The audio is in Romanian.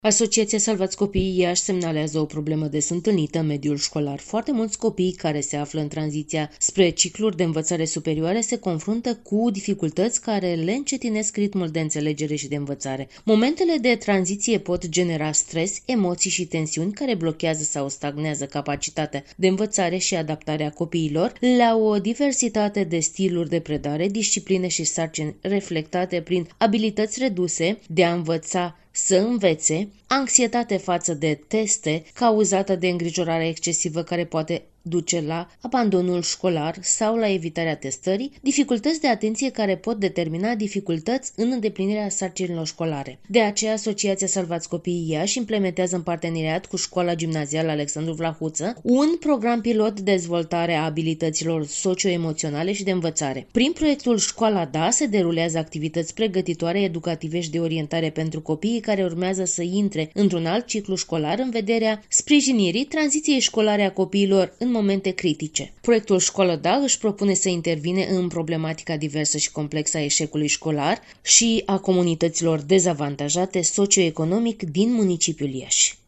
Asociația Salvați Copiii Iași semnalează o problemă des întâlnită în mediul școlar. Foarte mulți copii care se află în tranziția spre cicluri de învățare superioare se confruntă cu dificultăți care le încetinesc ritmul de înțelegere și de învățare. Momentele de tranziție pot genera stres, emoții și tensiuni care blochează sau stagnează capacitatea de învățare și adaptare a copiilor la o diversitate de stiluri de predare, discipline și sarcini reflectate prin abilități reduse de a învăța să învețe, anxietate față de teste cauzată de îngrijorare excesivă care poate duce la abandonul școlar sau la evitarea testării, dificultăți de atenție care pot determina dificultăți în îndeplinirea sarcinilor școlare. De aceea, Asociația Salvați Copiii Iași implementează în parteneriat cu Școala Gimnazială Alexandru Vlahuță un program pilot de dezvoltare a abilităților socio-emoționale și de învățare. Prin proiectul Școala Da se derulează activități pregătitoare, educative și de orientare pentru copiii care urmează să intre într-un alt ciclu școlar în vederea sprijinirii tranziției școlare a copiilor în momente critice. Proiectul Școală Da își propune să intervine în problematica diversă și complexă a eșecului școlar și a comunităților dezavantajate socioeconomic din municipiul Iași.